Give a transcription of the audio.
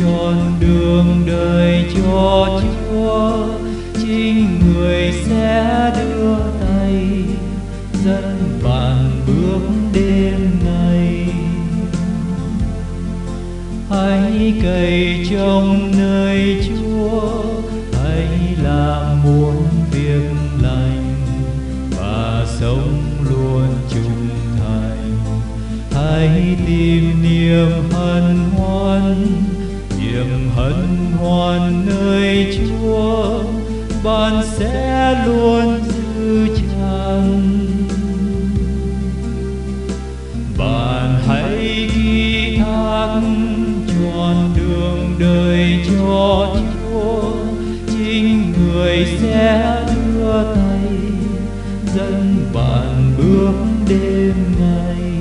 tròn đường đời cho Chúa, chính người sẽ đưa tay dẫn bạn bước đêm ngày. Hãy cày trồng nơi Chúa, hãy làm muôn việc lành và sống luôn trung thành. Hãy tìm niềm hân hoan nơi Chúa, bạn sẽ luôn dư tràn. Bạn hãy ghi thác tròn đường đời cho Chúa, chính người sẽ đưa tay dẫn bạn bước đêm ngày.